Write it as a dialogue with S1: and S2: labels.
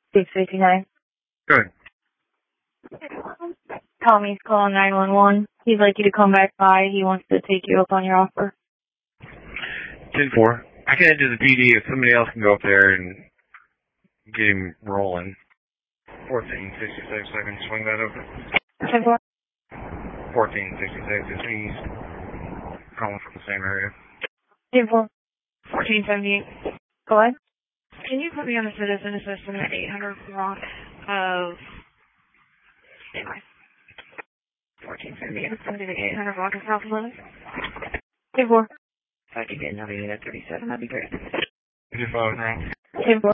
S1: 659.
S2: Good.
S1: Tommy's calling 911. He'd like you to come back by. He wants to take you up on your offer.
S2: 10-4. I can head to the PD if somebody else can go up there and get him rolling. 1466, I can swing that over.
S1: 10-4.
S2: 1466, if he's calling from the same area.
S1: 10-4. 1478. Go ahead.
S3: Can you put me on the citizen assistant at 800 block of... Anyway. 1478. Somebody at 800 block of South Limits.
S1: 10-4.
S3: If I could get another unit at 37, that'd be great.
S2: 55 now.
S1: 10-4.